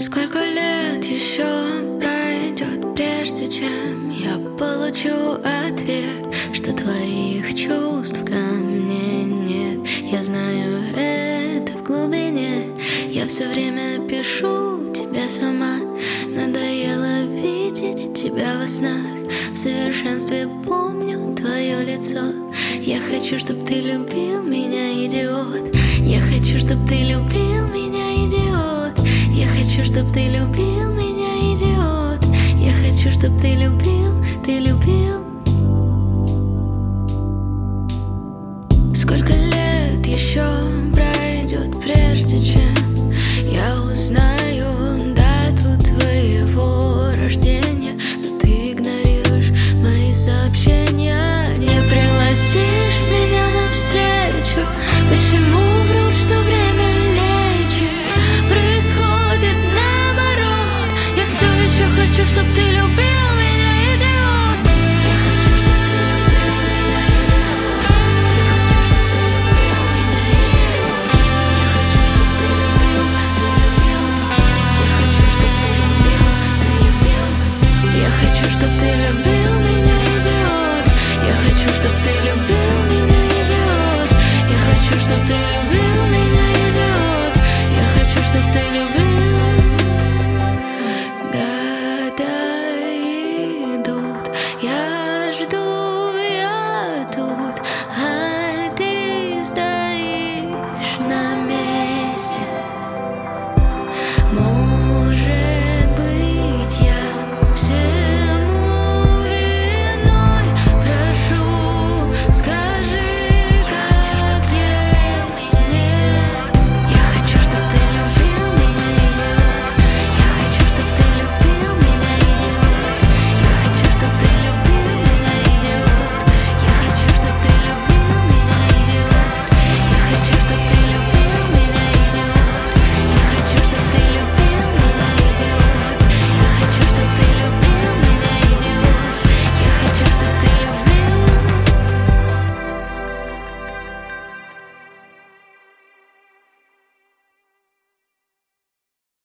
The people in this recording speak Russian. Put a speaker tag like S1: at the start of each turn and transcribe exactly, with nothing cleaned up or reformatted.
S1: Сколько лет еще пройдет, прежде чем я получу ответ, что твоих чувств ко мне нет. Я знаю это в глубине. Я все время пишу тебе сама. Надоело видеть тебя во снах. В совершенстве помню твое лицо. Я хочу, чтоб ты любил меня, идиот. Я хочу, чтоб ты любил меня, идиот. Я хочу, чтоб ты любил меня, идиот. Я хочу, чтоб ты любил, ты любил.